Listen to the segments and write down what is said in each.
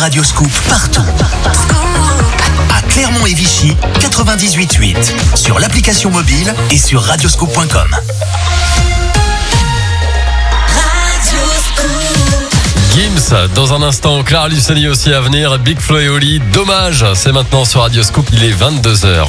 Radio Scoop partout. À Clermont et Vichy, 98.8. Sur l'application mobile et sur radioscoop.com. Gims, dans un instant, Clara Luciani aussi à venir, Big Flo et Oli, Dommage, c'est maintenant sur Radio Scoop, il est 22h.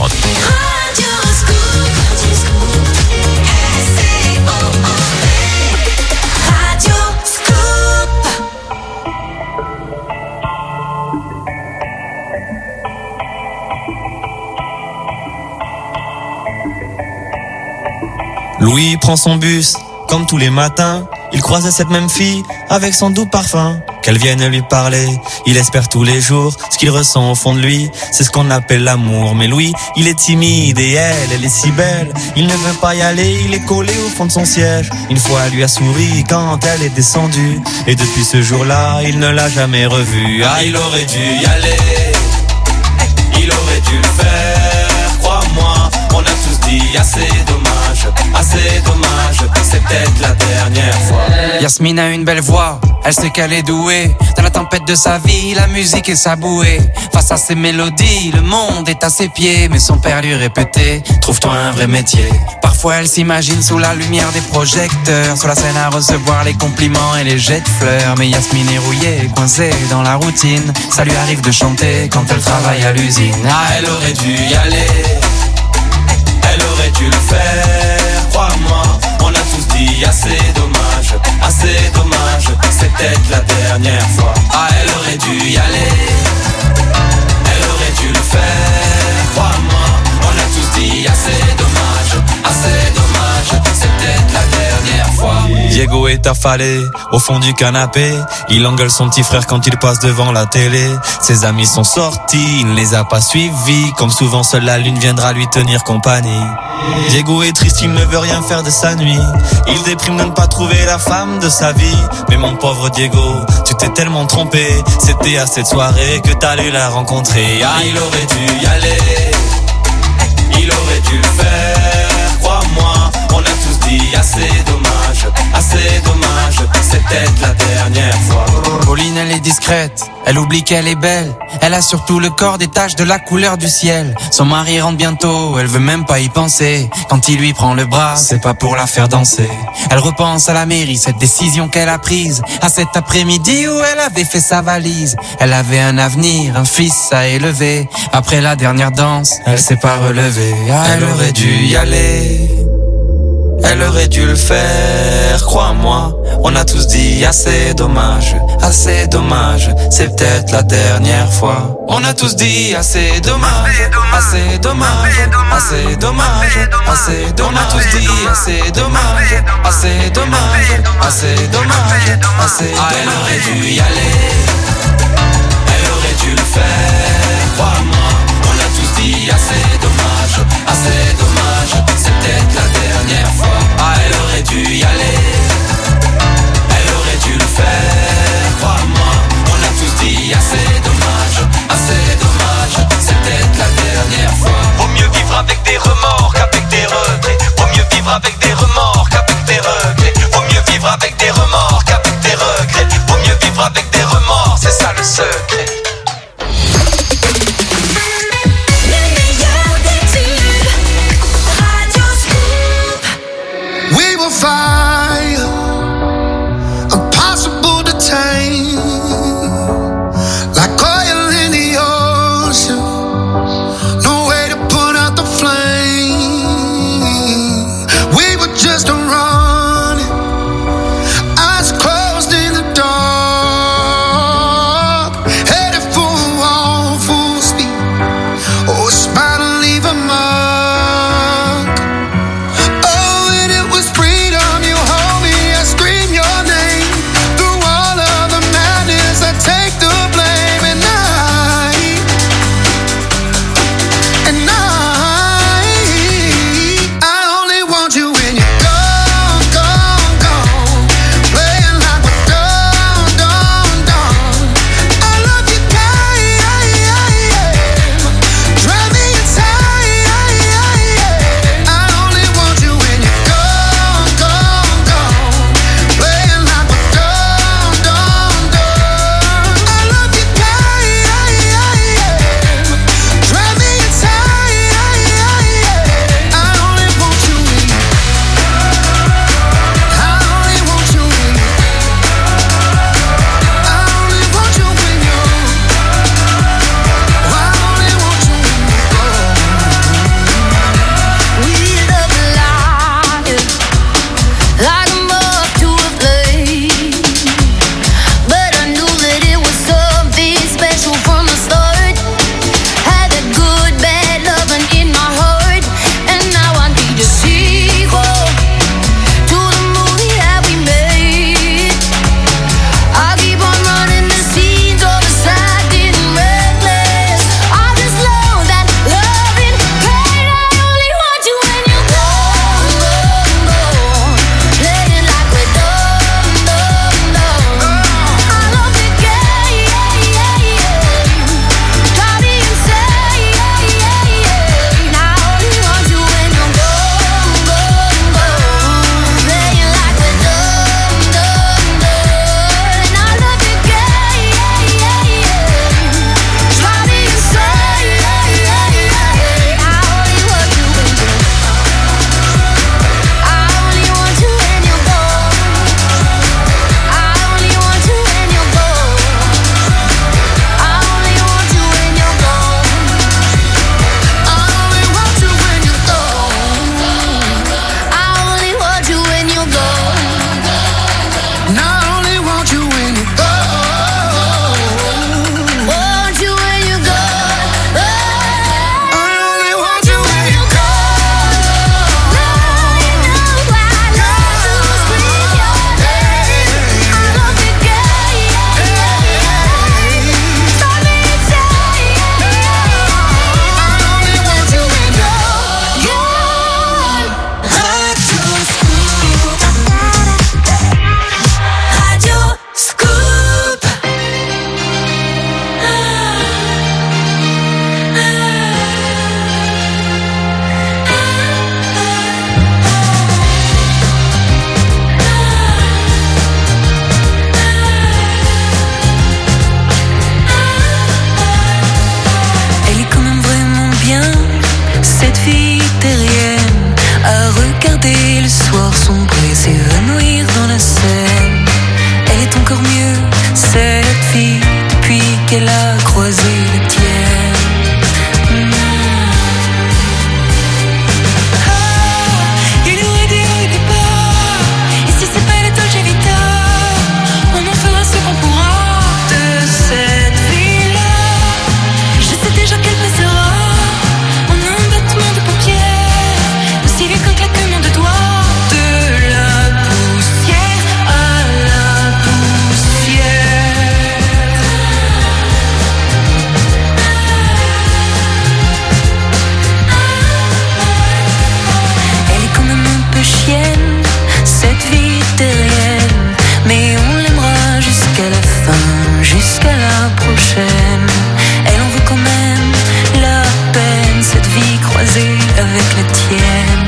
Louis prend son bus, comme tous les matins. Il croise cette même fille, avec son doux parfum. Qu'elle vienne lui parler, il espère tous les jours. Ce qu'il ressent au fond de lui, c'est ce qu'on appelle l'amour. Mais Louis, il est timide et elle est si belle. Il ne veut pas y aller, il est collé au fond de son siège. Une fois, elle lui a souri quand elle est descendue. Et depuis ce jour-là, il ne l'a jamais revue. Ah, il aurait dû y aller, il aurait dû le faire, crois-moi. On a tous dit assez dommage, c'est peut-être la dernière fois. Yasmine a une belle voix, elle sait qu'elle est douée. Dans la tempête de sa vie, la musique est sa bouée. Face à ses mélodies, le monde est à ses pieds. Mais son père lui répétait, trouve-toi un vrai métier. Parfois elle s'imagine sous la lumière des projecteurs, sur la scène à recevoir les compliments et les jets de fleurs. Mais Yasmine est rouillée, coincée dans la routine. Ça lui arrive de chanter quand elle travaille à l'usine. Ah, elle aurait dû y aller, elle aurait dû le faire, crois-moi. On a tous dit assez dommage, c'est peut-être la dernière fois. Ah, elle aurait dû y aller, elle aurait dû le faire, crois-moi. On a tous dit assez dommage, c'est peut-être la dernière fois. Diego est affalé au fond du canapé. Il engueule son petit frère quand il passe devant la télé. Ses amis sont sortis, il ne les a pas suivis. Comme souvent, seule la lune viendra lui tenir compagnie. Diego est triste, il ne veut rien faire de sa nuit. Il déprime de ne pas trouver la femme de sa vie. Mais mon pauvre Diego, tu t'es tellement trompé. C'était à cette soirée que t'allais la rencontrer. Ah, il aurait dû y aller, il aurait dû le faire, crois-moi. On a tous dit assez dommage, c'est peut-être la dernière fois. Pauline, elle est discrète, elle oublie qu'elle est belle. Elle a surtout le corps des taches de la couleur du ciel. Son mari rentre bientôt, elle veut même pas y penser. Quand il lui prend le bras, c'est pas pour la faire danser. Elle repense à la mairie, cette décision qu'elle a prise. À cet après-midi où elle avait fait sa valise. Elle avait un avenir, un fils à élever. Après la dernière danse, elle s'est pas relevée. Ah, elle aurait dû y aller, elle aurait dû le faire, crois-moi. On a tous dit assez dommage, c'est peut-être la dernière fois. On a tous dit assez dommage. On a tous dit assez dommage. Ah, elle aurait dû y aller, elle aurait dû le faire, crois-moi. On a tous dit assez dommage, c'est peut-être la dernière fois. Ah, elle aurait dû y aller, elle aurait dû le faire, crois-moi. On a tous dit assez dommage, c'est peut-être la dernière fois. Vaut mieux vivre avec des remords qu'avec des regrets. Vaut mieux vivre avec des remords qu'avec des regrets. Vaut mieux vivre avec des remords qu'avec des regrets. Vaut mieux vivre avec des remords, c'est ciel a croisé le tien. Il aurait des hauts et des bas, et si c'est pas la Dolce Vita, on en fera ce qu'on pourra de cette vie-là. Je sais déjà qu'elle passera en un battement de paupières, aussi vite qu'un claquement de doigts. De la poussière à la poussière. Elle est quand même un peu chienne, cette vie terrienne, mais on l'aimera jusqu'à la fin, jusqu'à la prochaine. Elle en vaut quand même la peine, cette vie croisée avec la tienne.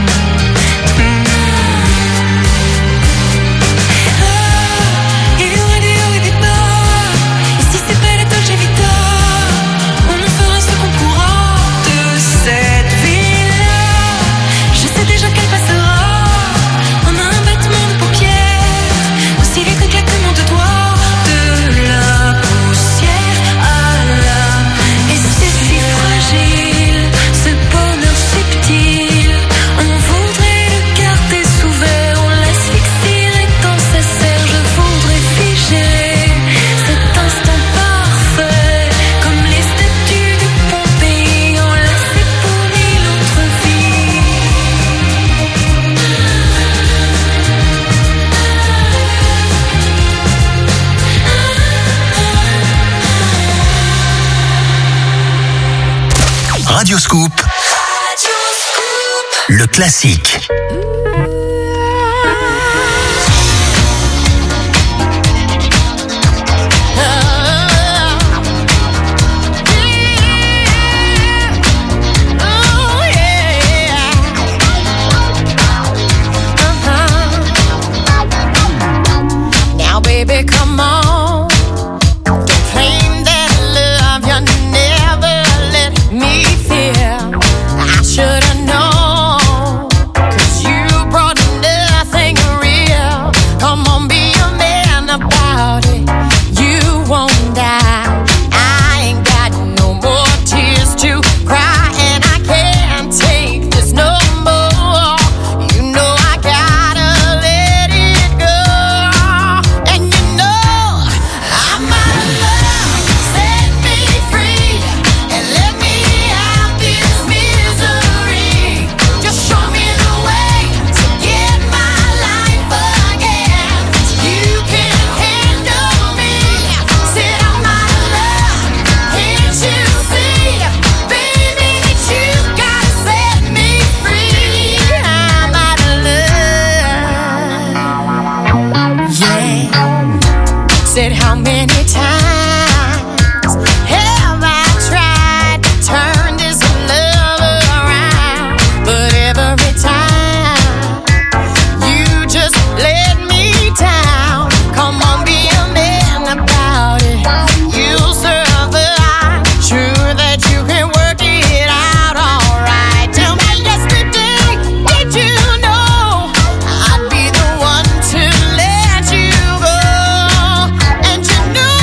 Il y aura des hauts et des bas, et si c'est pas la Dolce Vita, on en fera ce qu'on pourra de cette vie-là. Je sais déjà qu'elle passera en un battement de paupières, aussi vite qu'un claquement de doigts. De la poussière à la... Et c'est si fragile, ce bonheur subtil, on voudrait le garder sous verre, on l'asphyxierait dans sa serre. Je voudrais figer cet instant parfait, comme les statues de Pompéi, enlacées pour mille autres vies. Radio Scoop, le classique. Now, baby, come on. Don't claim that love you never let me feel. I should've known, 'cause you brought nothing real. Come on, be a man about it. You won't die. I ain't got no more tears to cry, and I can't take this no more. You know I gotta let it go. And you know I'm out of love. Set me free and let me out this misery. Just show me the way to get my life again. You can handle me. Said I'm out of love. Can't you see, baby, that you gotta set me free? I'm out of love. Yeah. Said how many times have I tried to turn this love around, but every time you just let me down. Come on, be a man about it. You'll survive. Sure that you can work it out alright. Tell me yesterday, did you know I'd be the one to let you go? And you know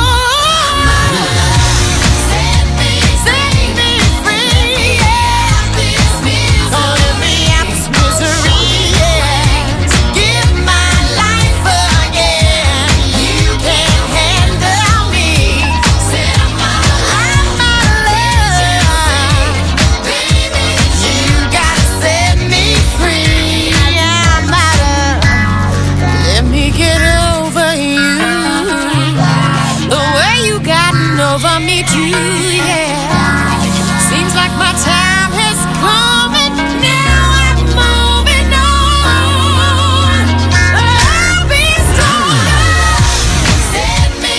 set me free, yeah. Gonna let me out this misery, yeah. Give my life again. You can't handle me. Said I'm out of love. Baby, you gotta set me free. I'm out of. Let me get over you. The way you gotten over me too, yeah. Seems like my time has come and now I'm moving on. I'll be stronger. Set me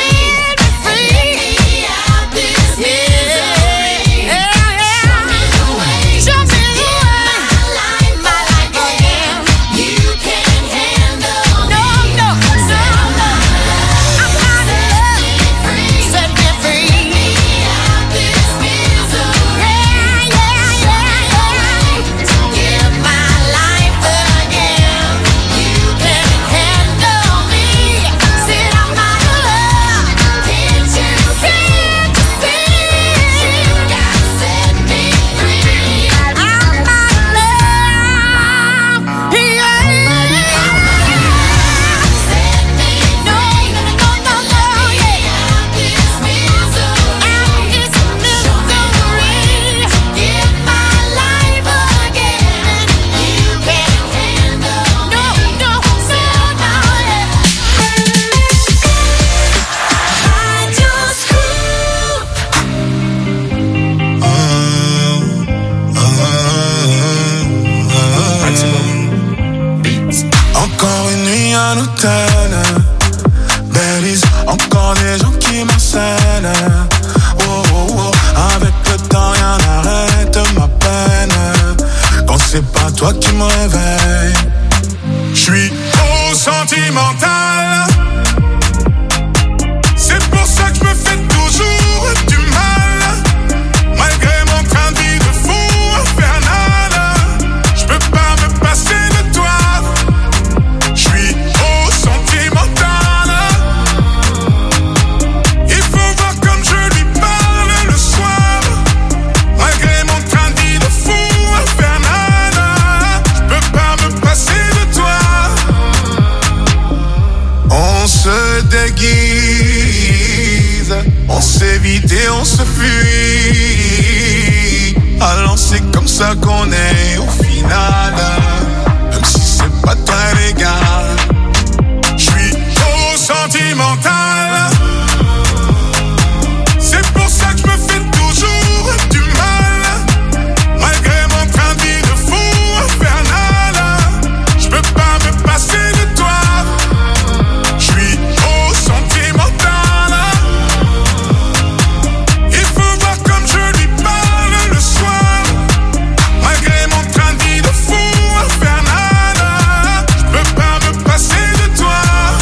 free out this misery. Yeah. Show me the way. My life again. You can't handle me. No. I'm out of love. Set me free. peine. Oh, oh, oh. Avec le temps, rien n'arrête ma peine. Quand c'est pas toi qui me réveille, j'suis trop sentimental. C'est pour ça que je me fais toujours du mal. Malgré mon train de vie de fou infernal, je peux pas me passer de toi. Je suis trop sentimental. Il faut voir comme je lui parle le soir. Malgré mon train de vie de fou infernal, je peux pas me passer de toi. On se déguise, on s'évite et on se fuit. Alors c'est comme ça qu'on est au final. Même si c'est pas très légal, je suis trop sentimental. C'est pour ça que je me fais toujours du mal. Malgré mon train de vie de fou infernal, je peux pas me passer de toi. Je suis trop sentimental. Il faut voir comme je lui parle le soir. Malgré mon train de vie de fou infernal, je peux pas me passer de toi.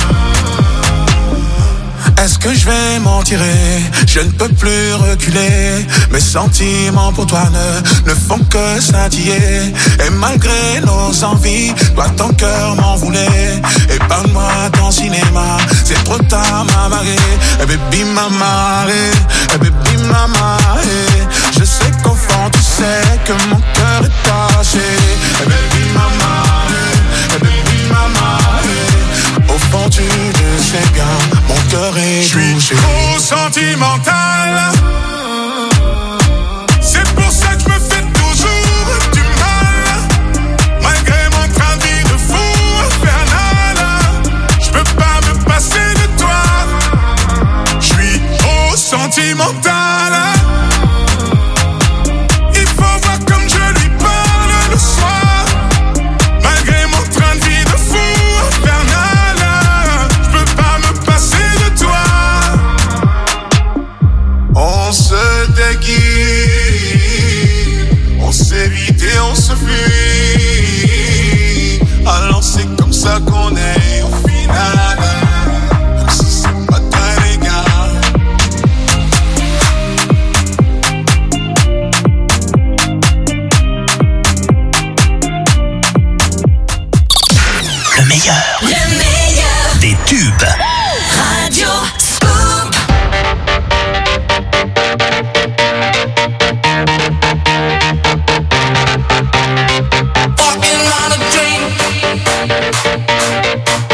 Est-ce que je vais m'en tirer? Je ne peux plus reculer. Mes sentiments pour toi ne font que scintiller. Et malgré nos envies, toi ton cœur m'en voulait. Épargne-moi ton cinéma, c'est trop tard m'a marré. Et baby m'a marré, et baby m'a marré. Je sais qu'au fond tu sais que mon cœur est taché. Et baby m'a marré, et baby m'a marré. Au fond tu le sais bien, mon cœur est touché. Je suis trop sentimental. C'est pour ça que je me fais toujours du mal. Malgré mon train de vie de fou infernal, je peux pas me passer de toi. Je suis trop sentimental. Il faut voir comme je lui parle le soir. Malgré mon train de vie de fou infernal, je peux pas me passer de toi. On se déguise, on s'évite et on se fuit. Alors c'est comme ça qu'on est au final. Même si c'est pas très légal. Le meilleur des tubes. Radio Scoop. Walking on a dream.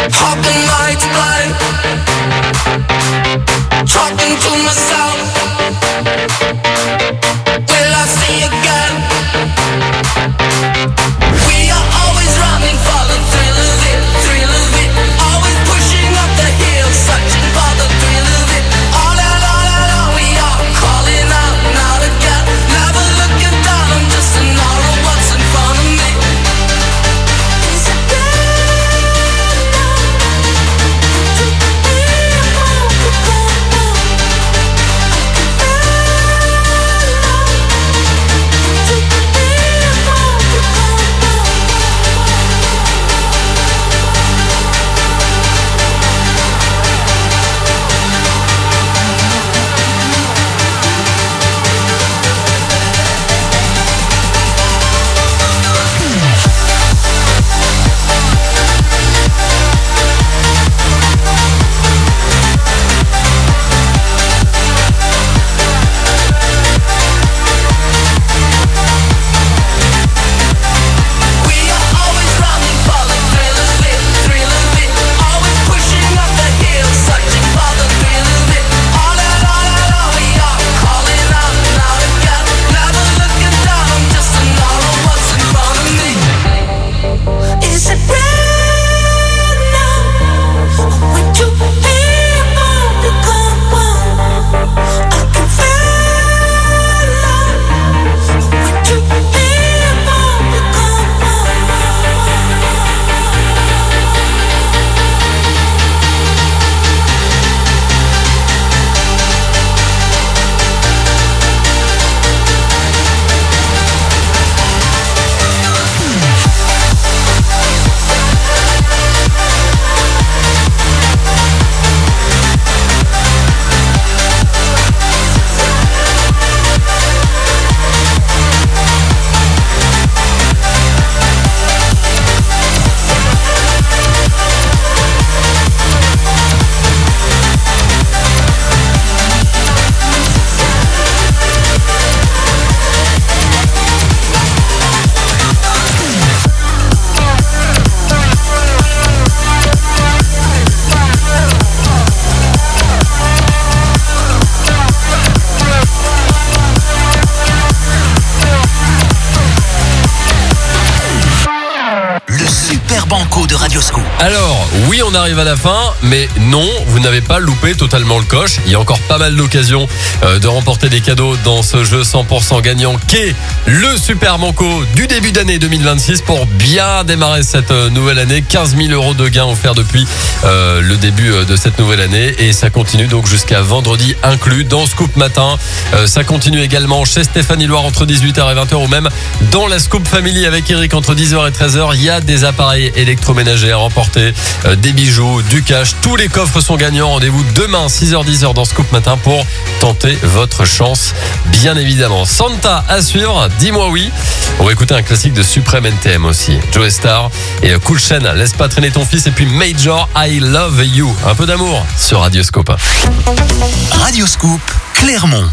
de Radioscoop. Alors, oui, on arrive à la fin, mais non, vous n'avez pas loupé totalement le coche. Il y a encore pas mal d'occasions de remporter des cadeaux dans ce jeu 100% gagnant qu'est le Super Banco du début d'année 2026 pour bien démarrer cette nouvelle année. 15 000 € de gains offerts depuis le début de cette nouvelle année et ça continue donc jusqu'à vendredi inclus dans Scoop Matin. Ça continue également chez Stéphanie Loire entre 18h et 20h ou même dans la Scoop Family avec Eric entre 10h et 13h. Il y a des appareils électroménagers à remporter, des bijoux, du cash. Tous les coffres sont gagnants. Rendez-vous demain 6h-10h dans Scoop Matin pour tenter votre chance, bien évidemment. Santa à suivre, dis-moi oui. On va écouter un classique de Supreme NTM aussi. Joe Star et Cool Chain, laisse pas traîner ton fils. Et puis Major, I Love You. Un peu d'amour sur Radioscoop. Radioscoop, Clermont.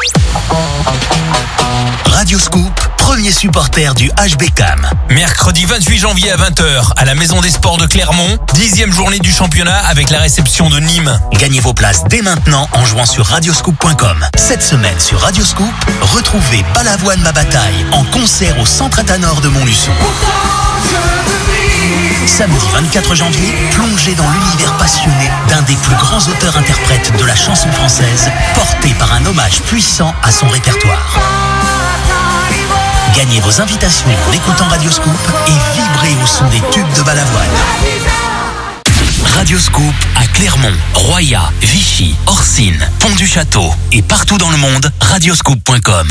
Radioscoop, premier supporter du HBCAM. Mercredi 28 janvier à 20h, à la Maison des Sports de Clermont, 10e journée du championnat avec la réception de Nîmes. Gagnez vos places dès maintenant en jouant sur radioscoop.com. Cette semaine sur Radioscoop, retrouvez Balavoine ma bataille en concert au Centre Athanor de Montluçon. Samedi 24 janvier, plongez dans l'univers passionné d'un des plus grands auteurs-interprètes de la chanson française, porté par un hommage puissant à son répertoire. Gagnez vos invitations en écoutant Radioscoop et vibrez au son des tubes de Balavoine. Radioscoop à Clermont, Roya, Vichy, Orsine, Pont-du-Château et partout dans le monde, radioscoop.com.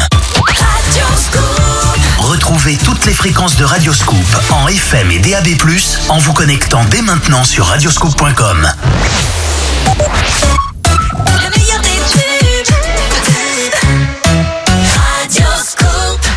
Retrouvez toutes les fréquences de Radioscoop en FM et DAB+, en vous connectant dès maintenant sur radioscoop.com. Le meilleur des tubes. Radioscoop.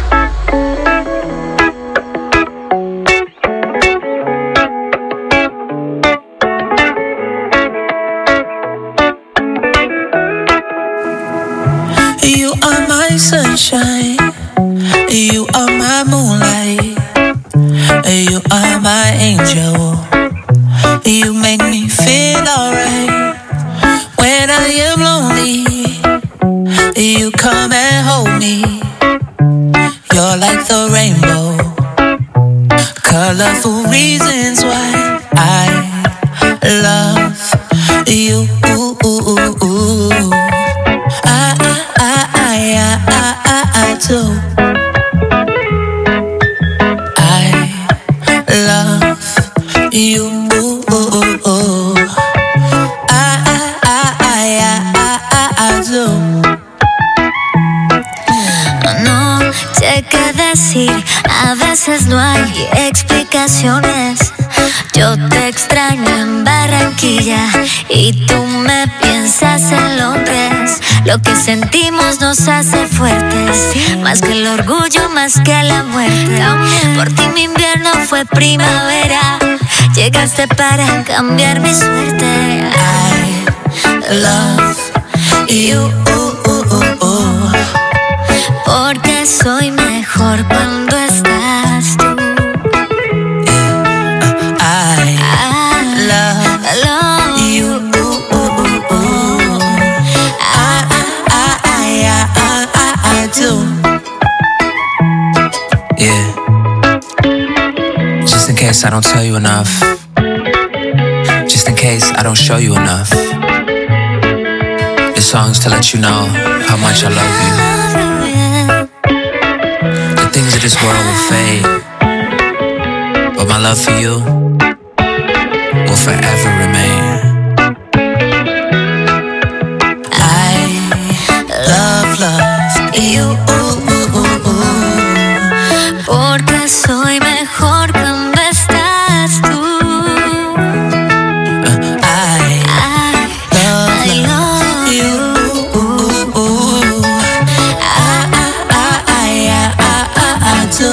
You are my sunshine. You are my moonlight. You are my angel. You make me feel alright. When I am lonely, you come and hold me. You're like the rainbow. Colorful reasons why I love you. I do. Love you. I do. No sé qué decir, a veces no hay explicaciones. Yo te extraño en Barranquilla y tú me piensas en Londres. Lo que sentimos nos hace fuertes, más que el orgullo, más que la muerte. Por ti mi invierno fue primavera, llegaste para cambiar mi suerte. I love you. Porque soy mejor cuando estás tú. I love you. I do. Yeah. Just in case I don't tell you enough. Just in case I don't show you enough. This song's to let you know how much I love you. The things of this world will fade, but my love for you will forever remain. Love you. Porque soy mejor cuando estás tú. I love you. I do.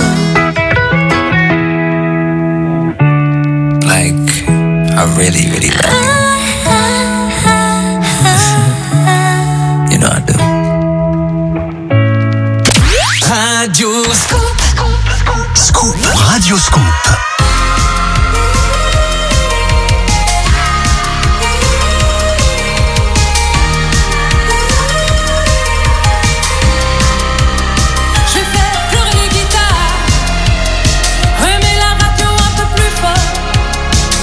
Like, I really, really love you. You know I do. Radioscoop. Je fais pleurer les guitares, remets la radio un peu plus fort.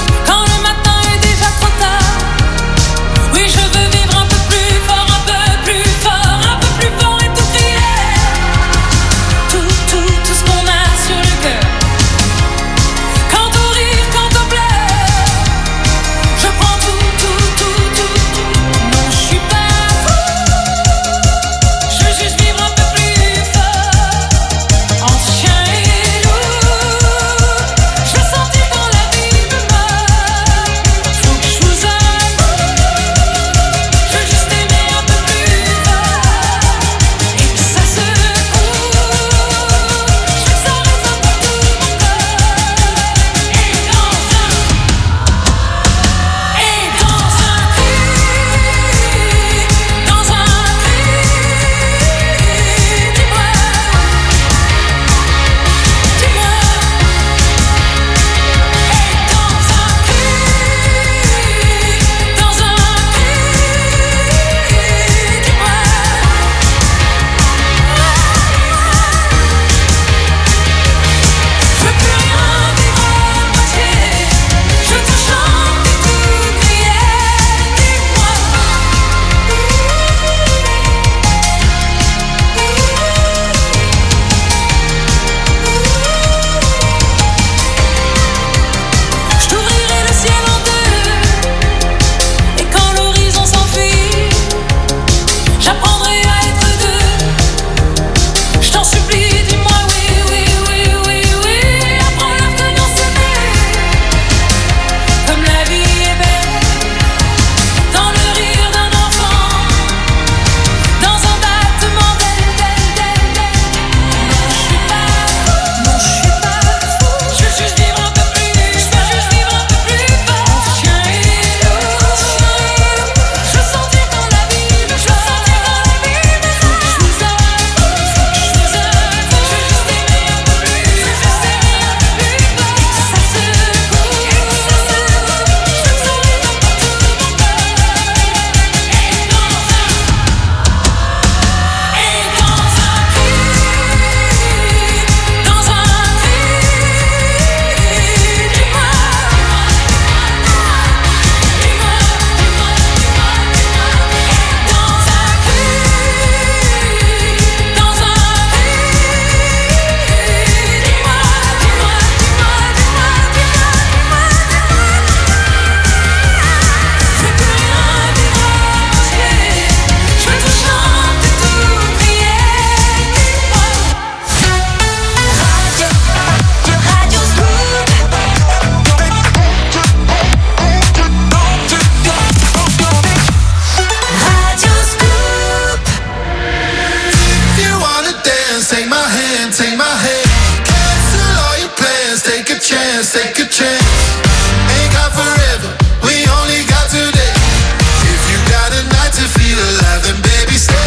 dance, take my hand, take my hand. Cancel all your plans, take a chance, take a chance. Ain't got forever, we only got today. If you got a night to feel alive, then baby stay.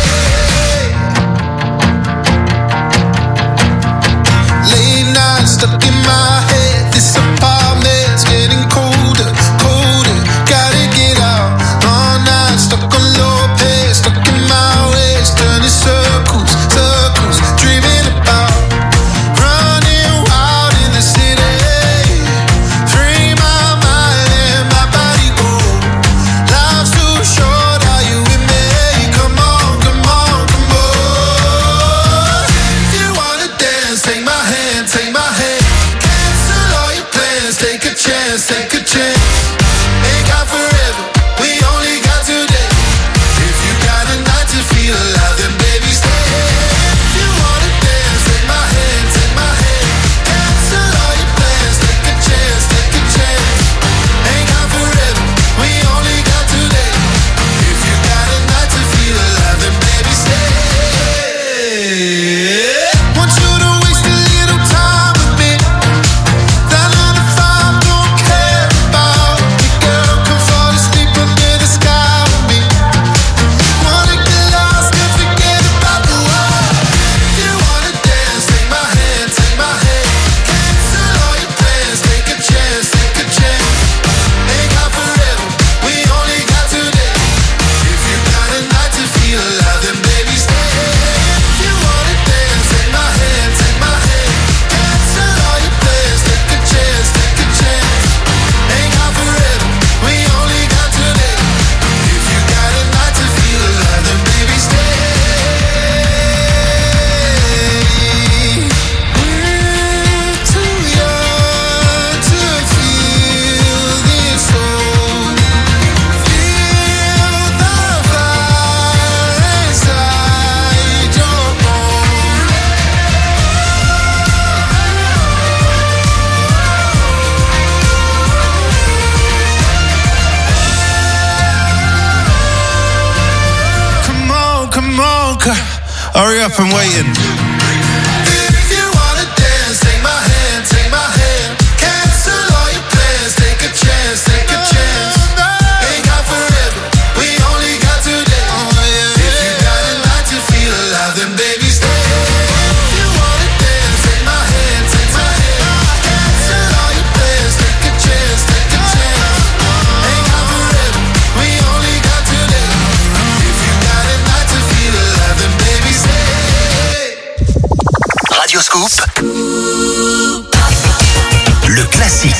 Late nights stuck in my head, this apartment's getting colder, colder. Gotta get out, all night stuck on low pace, stuck in my ways, turning circles, circles, dreaming about running wild in the city. Free my mind and my body go. Life's too short, are you with me? Come on, come on, come on. If you wanna dance, take my hand, take my hand. Cancel all your plans, take a chance, take a chance. Ain't got forever, we only got today. If you got a night to feel alive, then baby stay. If you wanna dance, take my hand, take my hand. Cancel all your plans, take a chance, take a chance. Ain't got forever, we only got today. If you got a night to feel alive, then baby stay. Want you to waste a little time with me. That 9 to 5 don't care about me, girl. Come fall asleep under the sky with me. Wanna get lost and forget about the world. If you wanna dance, take my hand, take my hand. Cancel all your plans, take a chance, take a chance. Ain't got forever, we only got today. If you got a night to feel alive, then baby stay. If you wanna dance, take my hand, take my hand. Cancel all your plans, take a chance, take a chance. Ain't got forever, we only got today. If you got a night to feel alive, then baby stay. We're too young to feel this old. Feel the fire inside your bones. Come on, hurry up, I'm waiting. If you wanna dance, take my hand, take my hand. Cancel all your plans, take a chance, take a chance. Ain't got forever, we only got today. If you got a night to feel alive, then baby stay. If you wanna dance, take my hand, take my hand. Cancel all your plans, take a chance, take a chance. Ain't got forever, we only got today. If you got a night to feel alive, then baby stay. Radio Scoop, le classique.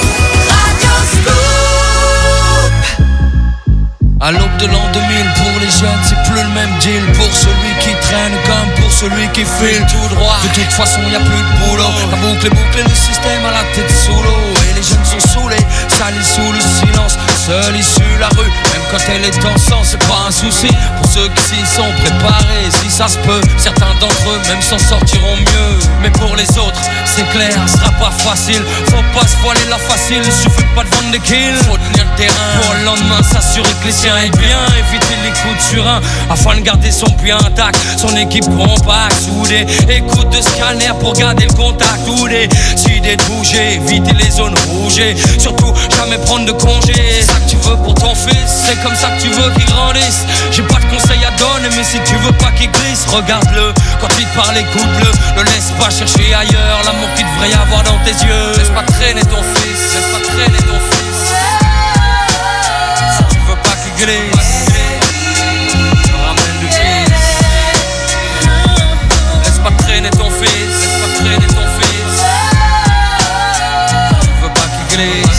À l'aube de l'an 2000, pour les jeunes, c'est plus le même deal. Pour celui qui traîne comme pour celui qui file tout droit. De toute façon, y a plus de boulot. La boucle est bouclée, le système à la tête sous l'eau. Et les jeunes sont saoulés, salis sous le silence. Seule issue la rue, même quand elle est en sang, c'est pas un souci. Pour ceux qui s'y sont préparés, si ça se peut, certains d'entre eux même s'en sortiront mieux. Mais pour les autres, c'est clair, ce sera pas facile. Faut pas se voiler la facile, il suffit pas de vendre des kills. Faut tenir le terrain pour le lendemain, s'assurer que les siens aillent bien. Éviter les coups de surin afin de garder son puits intact. Son équipe compacte, soudée. Écoute de scanner pour garder le contact. Ou décider de bouger, éviter les zones rouges. Surtout jamais prendre de congé. C'est ça que tu veux pour ton fils, c'est comme ça que tu veux qu'il grandisse. J'ai pas de conseils à donner, mais si tu veux pas qu'il glisse, regarde-le. Quand il te parle, écoute-le. Ne laisse pas chercher ailleurs l'amour qu'il devrait y avoir dans tes yeux. Laisse pas traîner ton fils, laisse pas traîner ton fils. Si tu veux pas qu'il glisse, ramène du fils. Laisse pas traîner ton fils, laisse pas traîner ton fils. Si tu veux pas qu'il glisse.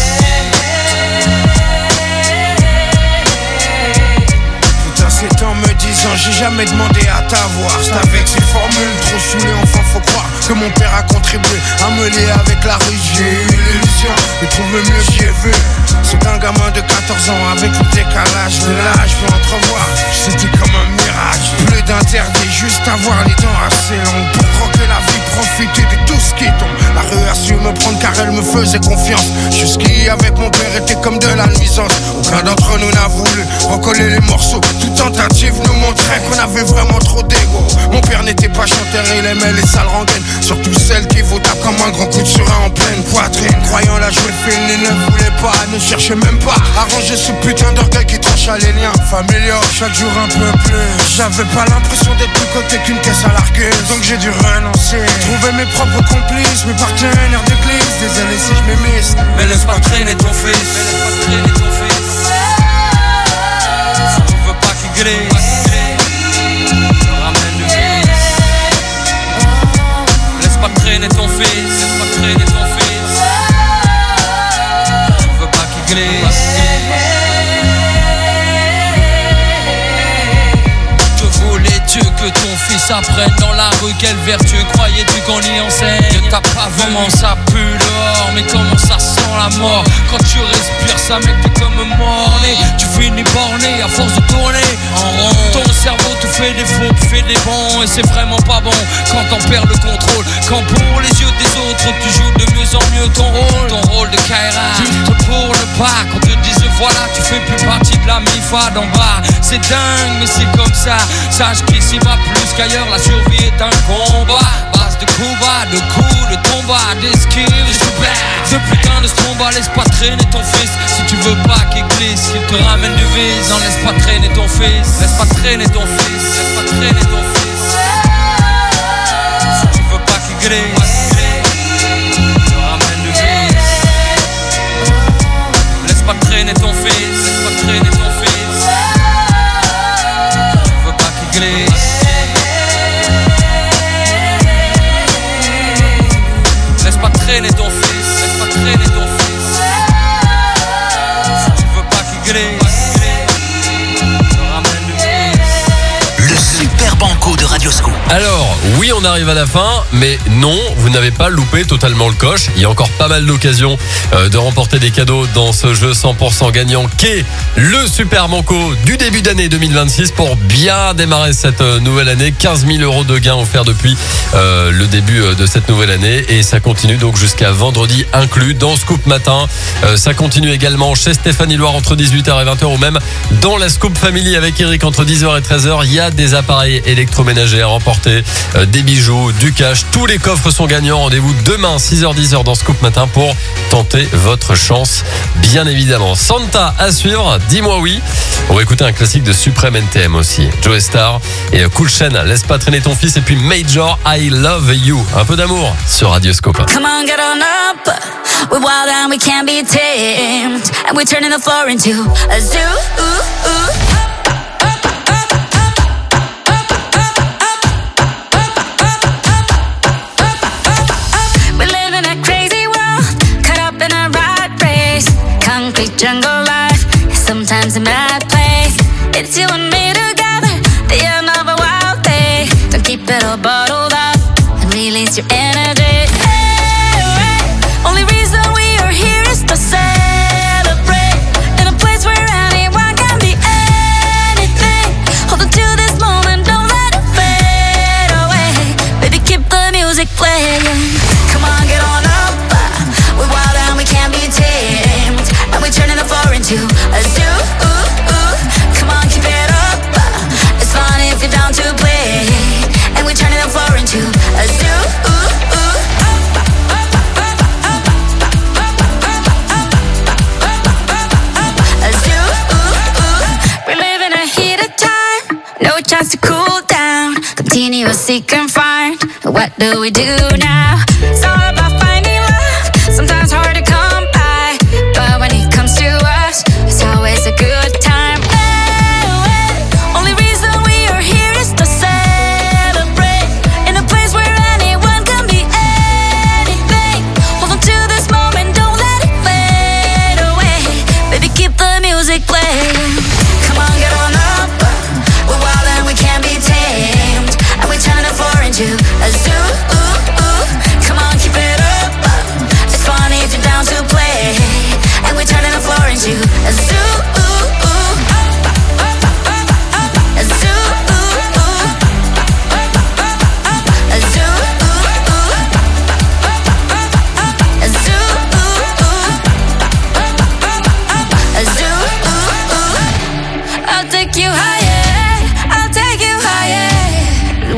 En me disant j'ai jamais demandé à t'avoir. C'est avec ces formules trop saoulées, enfin faut croire que mon père a contribué à me lier avec la rue. J'ai eu l'illusion de trouver mieux, j'y ai vu. C'est un gamin de 14 ans avec le décalage de l'âge. Peux entrevoir, c'était comme un miracle. Plus d'interdit, juste avoir les dents assez longues pour croquer la vie profité de tout ce qui tombe. La rue a su me prendre car elle me faisait confiance. Jusqu'ici avec mon père était comme de la nuisance. Aucun d'entre nous n'a voulu recoller les morceaux. Toute tentative nous montrait qu'on avait vraiment trop d'ego. Mon père n'était pas chanteur, il aimait les sales rengaines. Surtout celles qui vous tapent comme un grand coup de surin en pleine poitrine. Croyant la jouer fine, il ne voulait pas, ne cherchait même pas à ranger ce putain d'orgueil qui trancha les liens familiaux. Chaque jour un peu plus, j'avais pas l'impression d'être plus coté qu'une caisse à largueuse. Donc j'ai dû renoncer, trouver mes propres complices, mes partenaires d'église. Désolé si je m'émisse, Mais laisse pas traîner ton fils. Si tu veux pas qu'il glisse, ramène le vice. Laisse pas traîner ton fils. Si tu veux pas qu'il glisse. Que ton fils apprenne dans la rue quelle vertu croyais-tu qu'on y enseigne? T'as pas vu comment ça pue dehors, mais comment ça sent la mort. Quand tu respires ça mec t'es comme morné. Tu finis borné à force de tourner en rond. Ton cerveau te fait des faux, tu fais des bons. Et c'est vraiment pas bon quand t'en perds le contrôle. Quand pour les yeux des autres tu joues de mieux en mieux ton rôle de Kaira. Juste pour le bac, on te dise voilà tu fais plus partie de la MIFA d'en bas. C'est dingue mais c'est comme ça. Sache qu'ici va plus qu'ailleurs, la survie est un combat. Base de combat, de coups, de tomba, d'esquive, de putain de stromba. Laisse pas traîner ton fils si tu veux pas qu'il glisse, qu'il te ramène du vice. Non, laisse pas traîner ton fils, laisse pas traîner ton fils, laisse pas traîner ton fils. Si tu veux pas qu'il glisse, qu'il te ramène du vice. Laisse pas traîner ton fils, laisse pas traîner ton fils. Si tu veux pas qu'il glisse. Laisse pas traîner ton fils, si tu veux pas qu'il glisse, ramène le vice. Le Super Banco de Radioscoop. Alors, oui, on arrive à la fin, mais non, vous n'avez pas loupé totalement le coche. Il y a encore pas mal d'occasions de remporter des cadeaux dans ce jeu 100% gagnant qu'est le Super Banco du début d'année 2026 pour bien démarrer cette nouvelle année. 15 000 € de gains offerts depuis le début de cette nouvelle année et ça continue donc jusqu'à vendredi inclus dans Scoop Matin. Ça continue également chez Stéphanie Loire entre 18h et 20h ou même dans la Scoop Family avec Eric entre 10h et 13h. Il y a des appareils électroménagers à remporter, des bijoux, du cash. Tous les coffres sont gagnants. Rendez-vous demain 6h-10h dans Scoop Matin pour tenter votre chance, bien évidemment. Santa à suivre, dis-moi oui. On va écouter un classique de Supreme NTM aussi. Joe Star et Cool Chain, laisse pas traîner ton fils. Et puis Major, I Love You. Un peu d'amour sur Radioscoop. Come on, get on up. We're wild and we can't be tamed. And we're turning the floor into a zoo. We live in a crazy world, caught up in a rat race. Concrete jungle life, sometimes a mad place. It's you and me together, the end of a wild day. Don't keep it all bottled up and release your energy. Only reason we are here is to celebrate. In a place where anyone can be anything. Hold on to this moment, don't let it fade away. Baby, keep the music playing. Come on, get on up. We're wild and we can't be tamed. And we're turning the floor into a zoo. Come on, keep it up. It's fun if you're down to play. And we're turning the floor into a zoo. No chance to cool down. Continuously confined. What do we do now? It's all about finding love. Sometimes hard to come by, but when it comes to us, it's always a good time. Only reason we are here is to celebrate. In a place where anyone can be anything. Hold on to this moment, don't let it fade away. Baby, keep the music playing. Come on, get on up. We're wild and we can't be tamed. And we're turning the floor into a zoo. Come on, keep it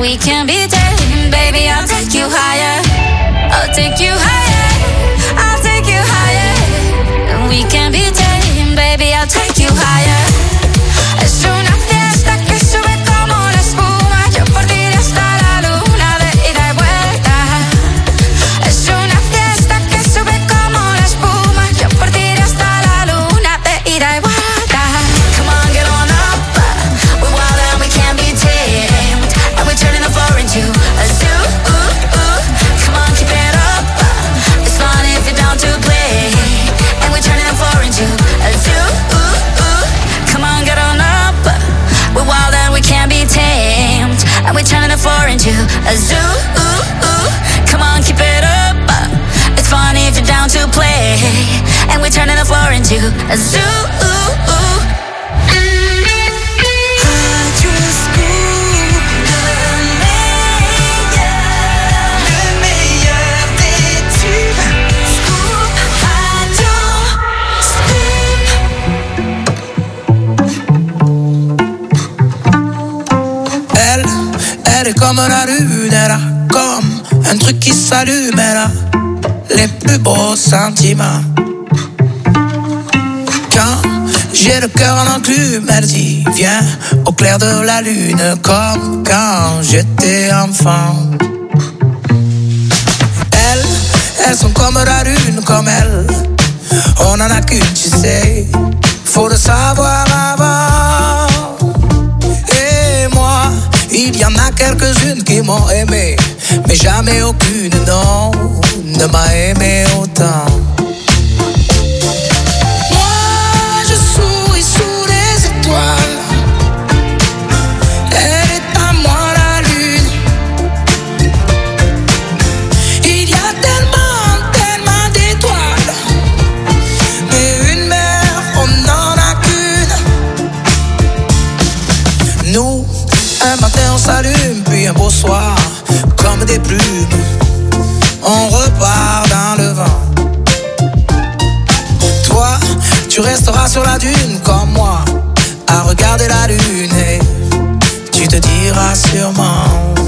we can be tamed. Baby, I'll take you higher. I'll take you higher. I'll take you higher. And we can be tamed. Baby, I'll take you higher. Es una fiesta que sube como la espuma. Yo por ti hasta la luna de ida y vuelta. Es una fiesta que sube como la espuma. Yo por ti hasta la luna de ida y vuelta. Come on, get on up. We're wild and we can't be tamed. And we're turning the floor into a zoo. Come on, keep it up. It's fun if you're down to play. And we're turning the floor into a zoo. Come on, get on up. We're wild and we can't be tamed. And we're turning the floor into a zoo. Come on, keep it up. It's fun if you're down to play. And we're turning the floor into a zoo. Elle est comme la lune, elle a comme un truc qui s'allume, elle a les plus beaux sentiments. Quand j'ai le cœur en enclume, elle dit viens au clair de la lune, comme quand j'étais enfant. Elles sont comme la lune, comme elle, on en a qu'une, tu sais, faut le savoir avant. Et moi, il y en a quelques-unes qui m'ont aimé, mais jamais aucune, non, ne m'a aimé autant. Moi, je souris sous les étoiles. Elle est à moi la lune. Il y a tellement, tellement d'étoiles, mais une mère, on n'en a qu'une. Nous, un matin on s'allume, puis un beau soir, comme des plumes, on repart dans le vent. Toi, tu resteras sur la dune comme moi, à regarder la lune, et tu te diras sûrement.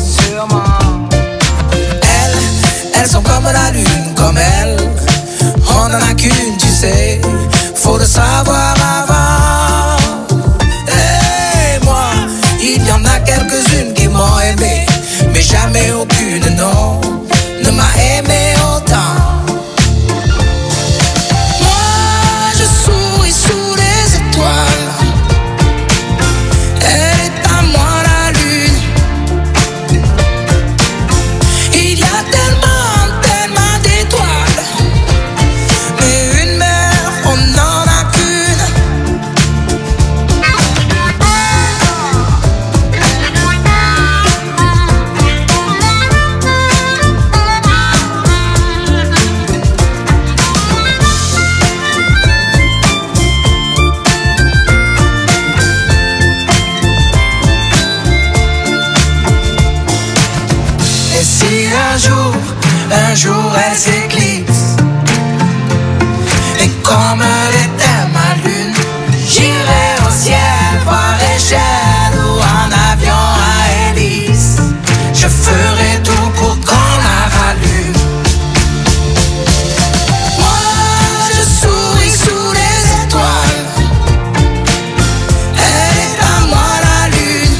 Elles sont comme la lune, comme elle, on n'en a qu'une, tu sais, faut le savoir avant. Et moi, il y en a quelques-unes qui m'ont aimé, mais jamais aucune, non, ne m'a aimé autant. Moi, je souris sous les étoiles. Elle est à moi la lune. Il y a tellement, tellement d'étoiles, mais une mère, on n'en a qu'une. Et si un jour elle s'éclipse, et comme elle était ma lune, j'irai au ciel par échelle ou en avion à hélice. Je ferai tout pour qu'on la rallume. Moi, je souris sous les étoiles. Elle est à moi la lune.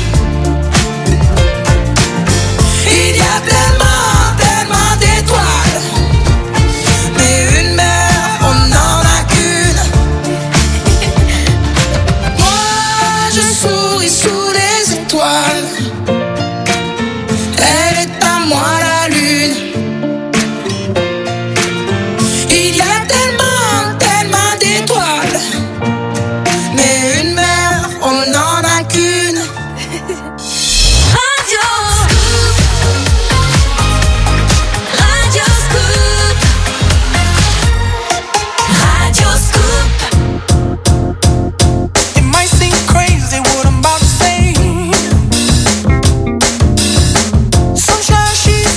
Il y a tellement, tellement d'étoiles, mais une mère, on n'en a qu'une. Moi, je souris sous les étoiles. Elle est à moi la lune. Il y a tellement, tellement d'étoiles, mais une mère, on n'en a qu'une. Radio Scoop. Radio Scoop. Radio Scoop. It might seem crazy what I'm about to say. Sunshine, she's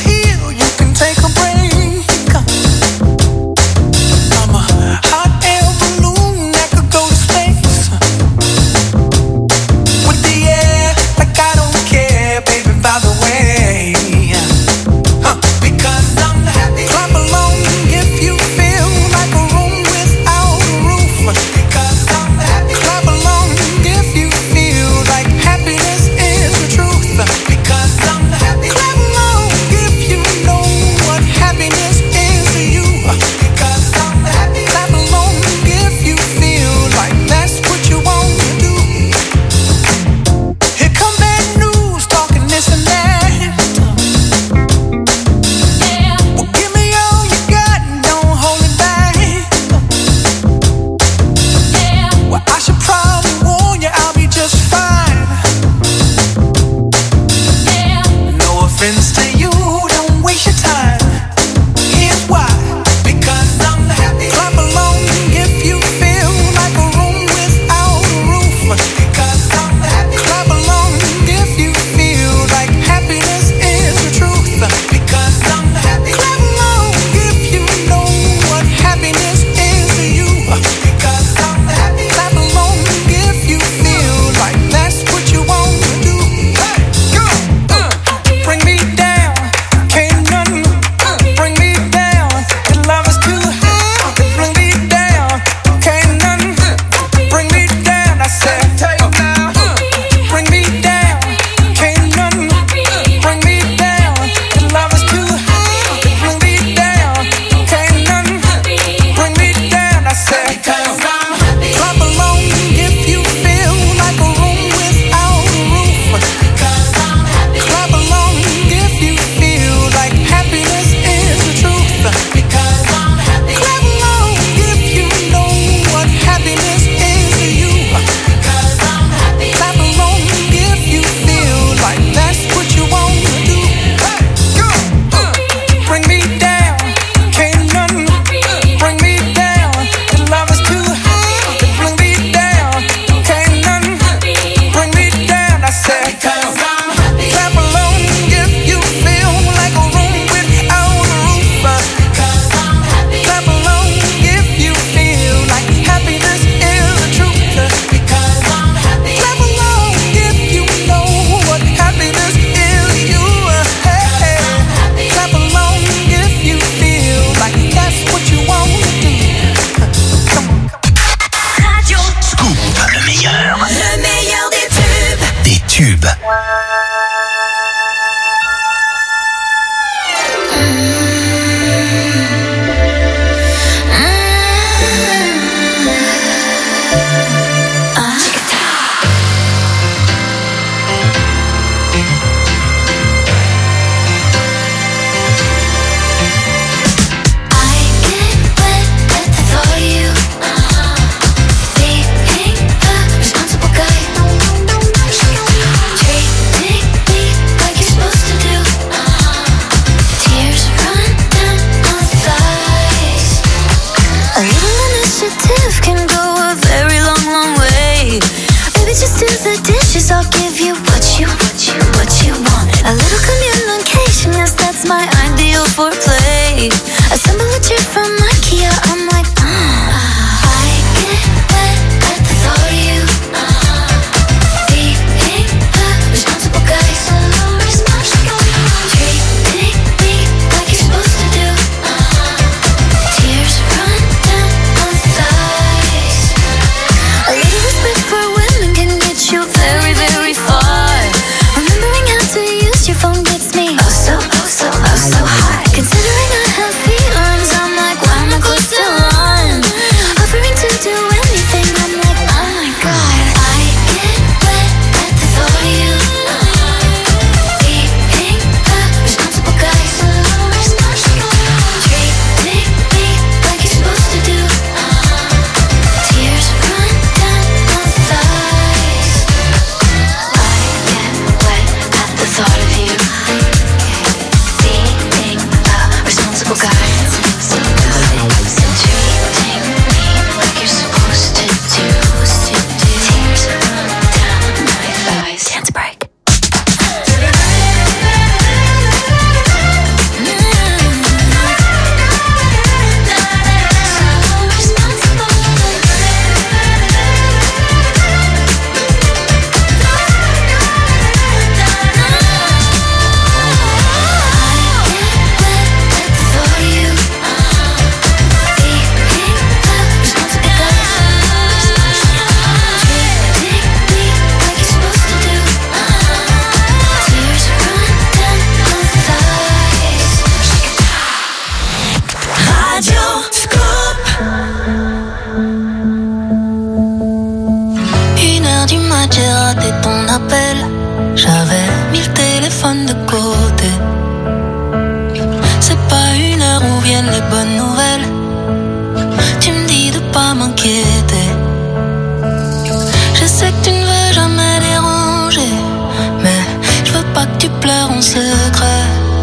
mon secret.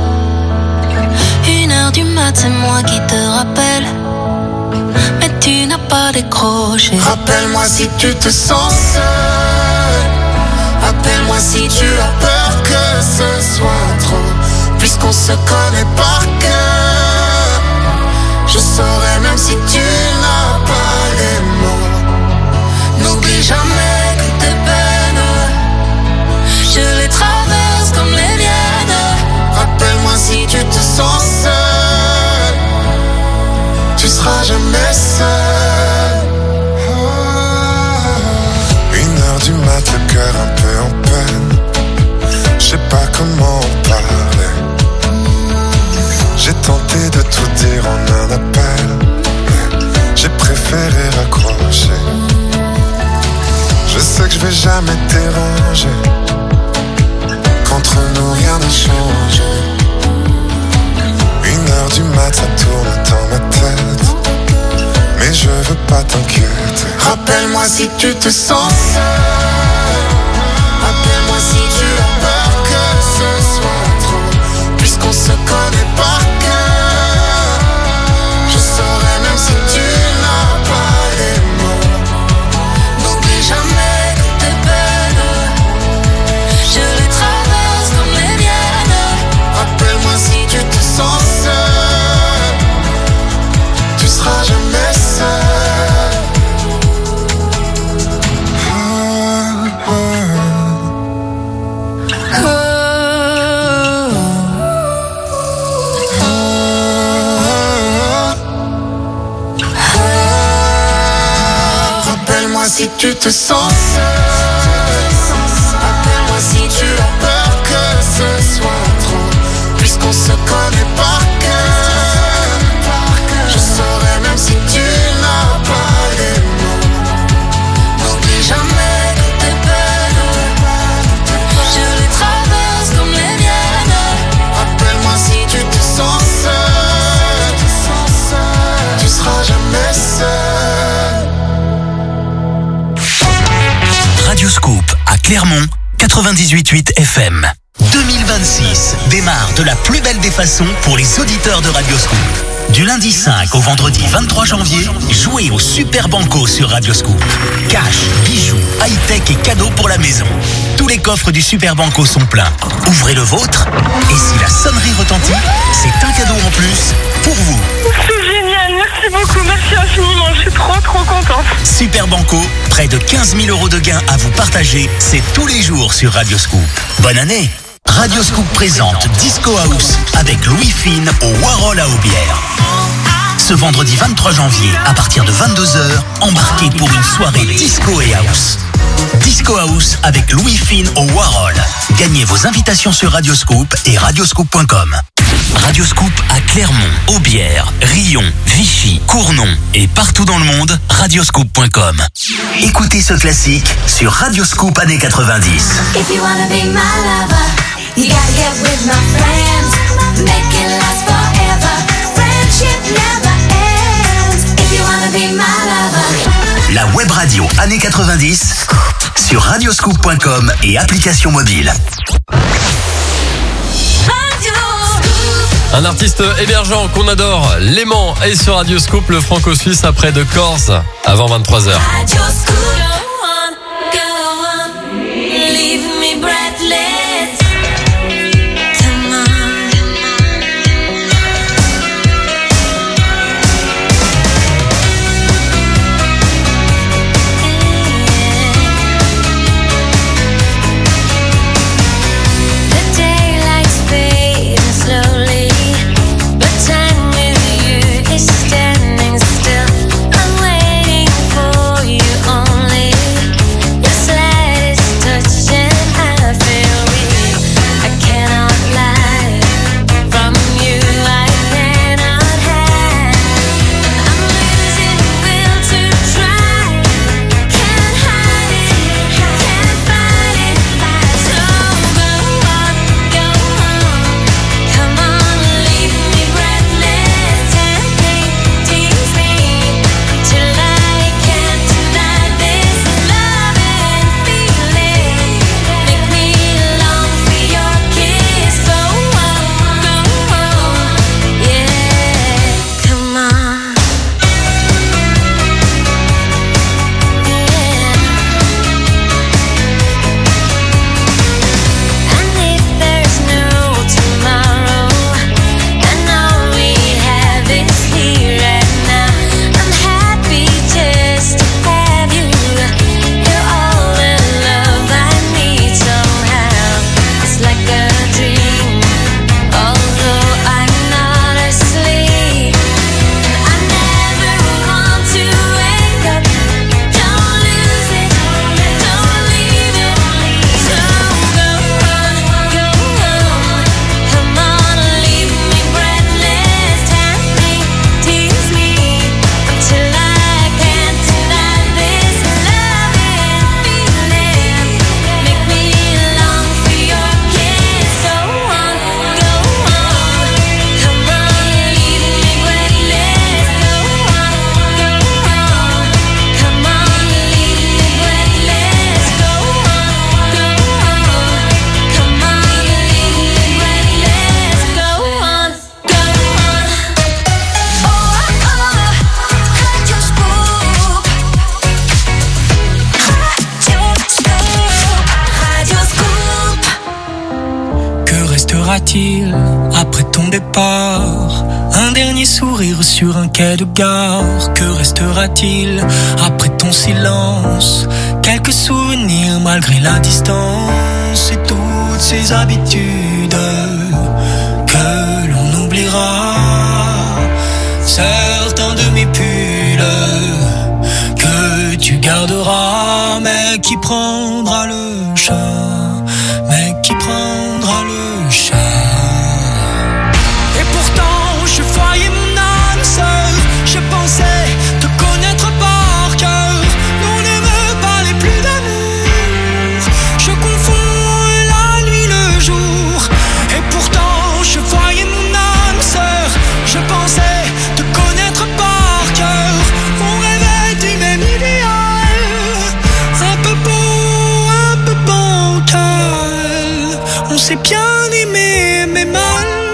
1h du mat, c'est moi qui te rappelle. Mais tu n'as pas décroché. Rappelle-moi si tu te sens seul. Appelle-moi si tu as peur que ce soit trop. Puisqu'on se connaît par cœur, je saurais même si tu n'as pas les mots. N'oublie jamais que tes peines, je les traverse comme les miennes. Rappelle-moi si tu te sens seul, tu seras jamais seul. 1h du mat, le cœur un peu en peine. Je sais pas comment en parler. J'ai tenté de tout dire en un appel, j'ai préféré raccrocher. Je sais que je vais jamais te déranger. Qu'entre nous rien ne change. 1h du mat, ça tourne dans ma tête. Mais je veux pas t'inquiéter. Rappelle-moi si tu te sens seul. Appelle-moi si tu as peur que ce soit trop. Puisqu'on se connaît par cœur, je saurais même si tu n'as pas les mots. N'oublie jamais que tes peines, je les traverse comme les miennes. Rappelle-moi si tu te sens seul, tu seras jamais seul. Si tu te sens seul, appelle-moi si tu as peur que ce soit trop. Puisqu'on se connaît par cœur, je saurais même si tu n'as pas les mots. N'oublie jamais que tes peines, je les traverse comme les miennes. Rappelle-moi si tu te sens seul, tu seras jamais seul. Radio Scoop à Clermont, 98.8 FM. 2026 démarre de la plus belle des façons pour les auditeurs de Radio Scoop. Du lundi 5 au vendredi 23 janvier, jouez au Super Banco sur Radio Scoop. Cash, bijoux, high-tech et cadeaux pour la maison. Tous les coffres du Super Banco sont pleins. Ouvrez le vôtre et si la sonnerie retentit, c'est un cadeau en plus pour vous. C'est génial, merci beaucoup, merci infiniment, je suis trop contente. Super Banco, près de 15 000 € de gains à vous partager, c'est tous les jours sur Radio Scoop. Bonne année. Radio Scoop présente Disco House avec Louis Fine au Warhol à Aubière. Ce vendredi 23 janvier, à partir de 22h, embarquez pour une soirée disco et house. Disco House avec Louis Fine au Warhol. Gagnez vos invitations sur Radio Scoop et radioscoop.com. Radio Scoop à Clermont, Aubière, Rion, Vichy, Cournon et partout dans le monde, radioscoop.com. Écoutez ce classique sur Radio Scoop années 90. If you wanna be my lover, you gotta get with my friends. Make it last forever. Friendship never ends. If you wanna be my lover. La web radio années 90 sur radioscoop.com et application mobile. Un artiste émergent qu'on adore, Léman est sur Radio Scoop, le franco-suisse après de Corse, avant 23h. Radio Scoop, go on, leave me breathless. Come on. The daylight's fading slowly, but time with you is standing still. I'm waiting for you only. restera-t-il après ton départ? Un dernier sourire sur un quai de gare. Que restera-t-il après ton silence? Quelques souvenirs malgré la distance et toutes ces habitudes que l'on oubliera. Certains de mes pulls que tu garderas, mais qui prendra le chat? Mais qui prendra le chat? Et pourtant je voyais mon âme sœur, je pensais te connaître par cœur. On ne me parlait plus d'amour, je confonds la nuit le jour. Et pourtant je voyais mon âme sœur, je pensais te connaître par cœur. On rêvait du même idéal, un peu beau, un peu bancal. On s'est bien aimé mais mal.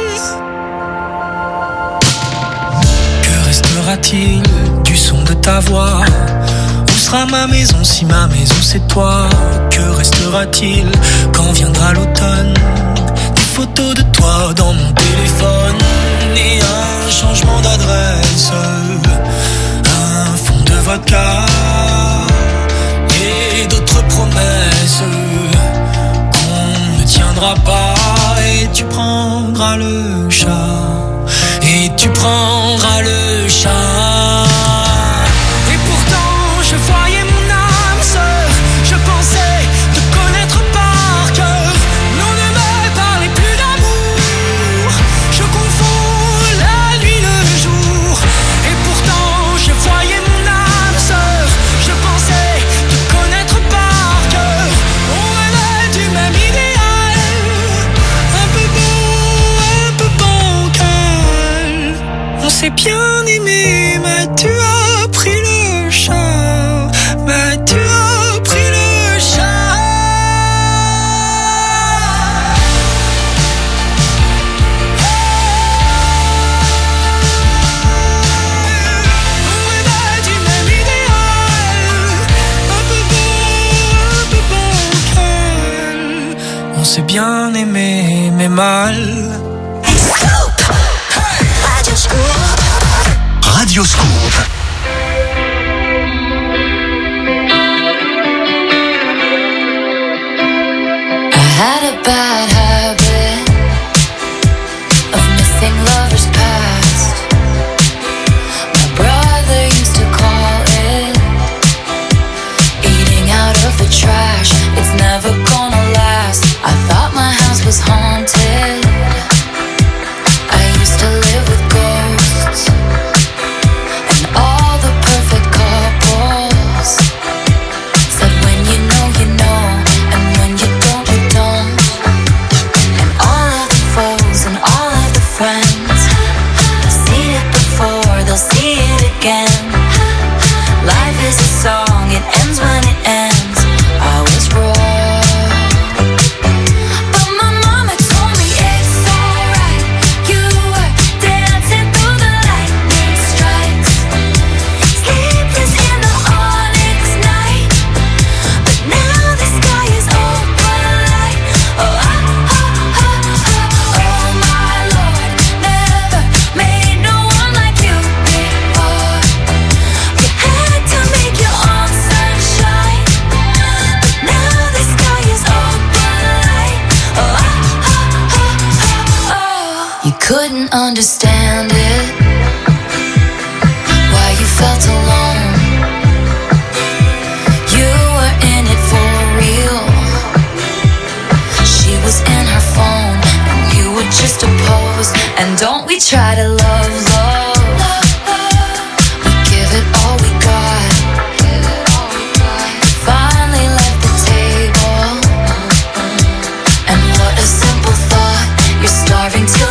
Que restera-t-il du son de ta voix? Où sera ma maison si ma maison c'est toi? Que restera-t-il quand viendra l'automne? Des photos de toi dans mon téléphone et un changement d'adresse, un fond de vodka et d'autres promesses qu'on ne tiendra pas. Et tu prendras le chat, et tu prendras le chat. Et pourtant je voyais mon âme sœur, je pensais te connaître par cœur. L'on ne me parlait plus d'amour, je confonds la nuit le jour. Et pourtant je voyais mon âme sœur, je pensais te connaître par cœur. On rêvait du même idéal, un peu beau, un peu bancal. On s'est bien aimé, mais tu as pris le chat. Mais tu as pris le chat. On rêvait du même idéal, un peu beau, un peu bancal. On s'est bien aimé, mais mal. Radio Scoop. I had a bad habit of missing lovers past. My brother used to call it eating out of the trash. It's never gonna last. I thought my house was haunted. I used to live with ghosts and all the perfect couples. Said when you know, and when you don't, you don't. And all of the foes and all of the friends, I've seen it before, they'll see it again. Life is a song, it ends when it ends. I was wrong, but my mama told me it's alright. You were dancing through the lightning strikes, sleepless in the onyx night. But now the sky is open light. Oh, oh my Lord, never made no one like you before. You had to make your own sunshine, but now the sky is open light. Oh. You couldn't understand it, why you felt alone. You were in it for real. She was in her phone, and you were just a pose. And don't we try to love, we give it all we got. Finally left the table, and what a simple thought. You're starving to